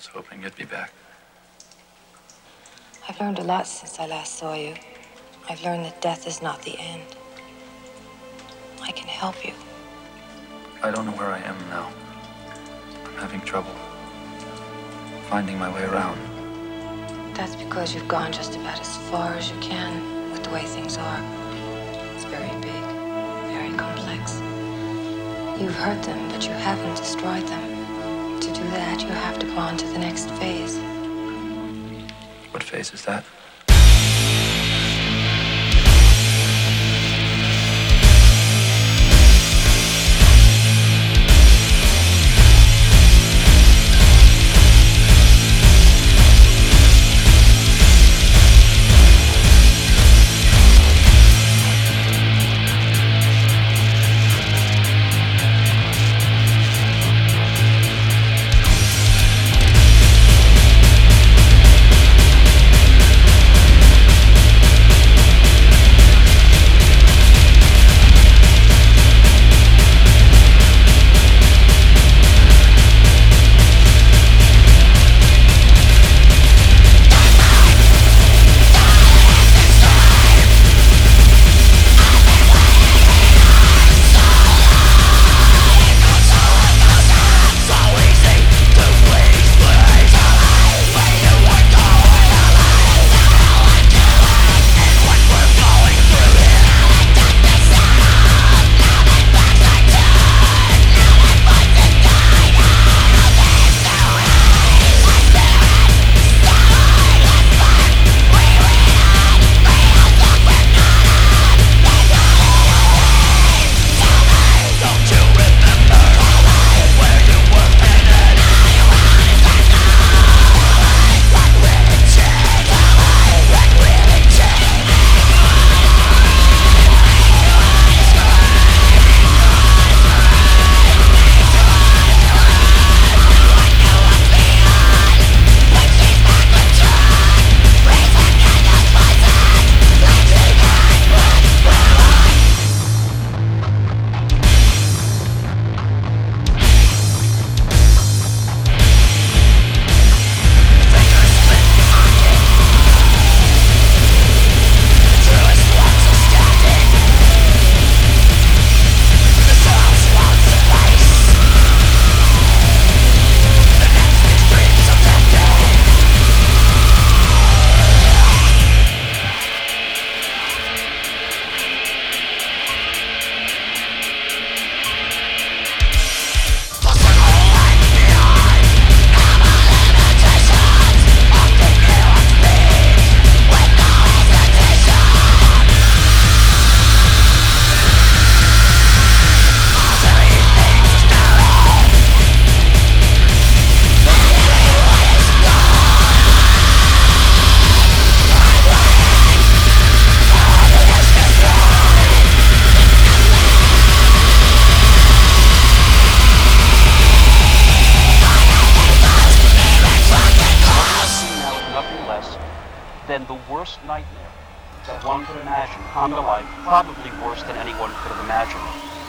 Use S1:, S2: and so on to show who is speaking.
S1: was hoping you'd be back.
S2: I've learned a lot since I last saw you. I've learned that death is not the end. I can help you.
S1: I don't know where I am now. I'm having trouble finding my way around.
S2: That's because you've gone just about as far as you can with the way things are. It's very big, very complex. You've hurt them, but you haven't destroyed them. To do that, you have to go on to the next phase.
S1: What phase is that?
S3: Than the worst nightmare that one could imagine come to life, probably worse than anyone could have imagined.